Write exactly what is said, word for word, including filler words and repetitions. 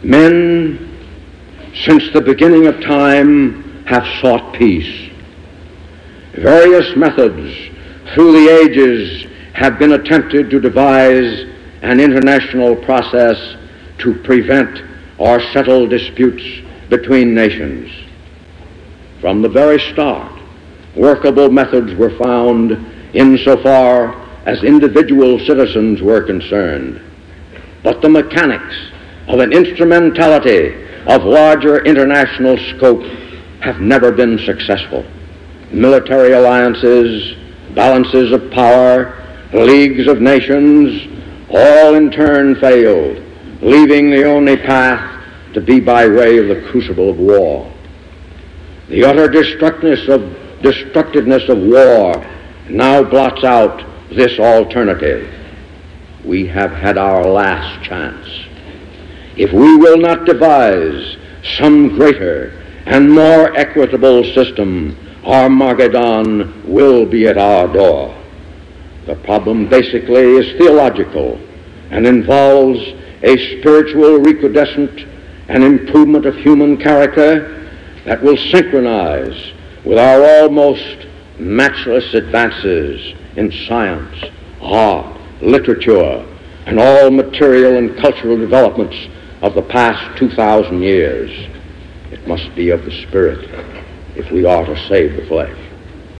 Men, since the beginning of time, have sought peace. Various methods through the ages have been attempted to devise an international process to prevent or settle disputes between nations. From the very start, workable methods were found insofar as individual citizens were concerned. But the mechanics of an instrumentality of larger international scope have never been successful. Military alliances, balances of power, leagues of nations, all in turn failed, leaving the only path to be by way of the crucible of war. The utter destructiveness of, destructiveness of war now blots out this alternative. We have had our last chance. If we will not devise some greater and more equitable system, Armageddon will be at our door. The problem basically is theological and involves a spiritual recrudescent and improvement of human character that will synchronize with our almost matchless advances in science, art, literature, and all material and cultural developments of the past two thousand years. It must be of the Spirit if we are to save the flesh.